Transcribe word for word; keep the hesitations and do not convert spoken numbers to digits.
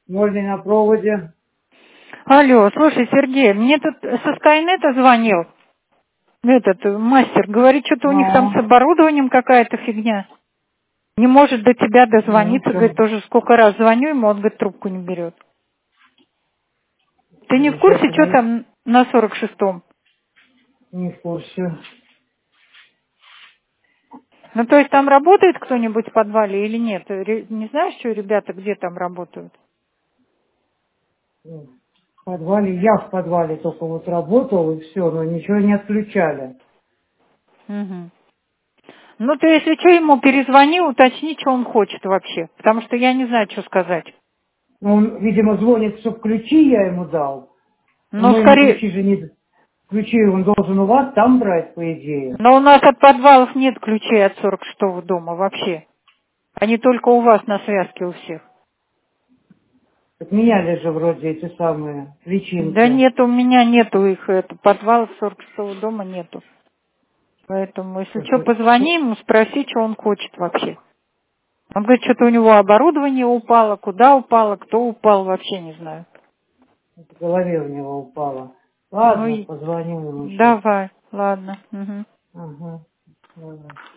Можно на проводе. Алло, слушай, Сергей, мне тут со Скайнета звонил этот э, мастер, говорит, что-то у них там с Ну, оборудованием какая-то фигня. Не может до тебя ну, дозвониться, говорит, что? тоже сколько раз звоню ему, он, говорит, трубку не берет. Ты не в курсе, что Замечательно. там на сорок шестом? Не в курсе. Ну, то есть там работает кто-нибудь в подвале или нет? Ре- Не знаешь, что ребята где там работают? В подвале, я в подвале только вот работал и все, но ничего не отключали. Мгм. Ну, ты, если что, ему перезвони, уточни, что он хочет вообще. Потому что я не знаю, что сказать. Ну, он, видимо, звонит, что ключи я ему дал. Но Но мы ему скорее... ключи же не... Ключи он должен у вас там брать, по идее. Но у нас от подвалов нет ключей от сорок шестого дома вообще. Они только у вас на связке у всех. Так меняли же вроде эти самые Да личинки. нет, у меня нету их, это, подвалов сорок шестого дома нету. Поэтому, если Так, что, э, позвони ему, спроси, что он хочет вообще. Он говорит, что-то у него оборудование упало, куда упало, кто упал, вообще не знаю. в голове у него упало. Ну Ладно, и позвоню ему сейчас. давай, ладно. Мгм. Ага. Ладно.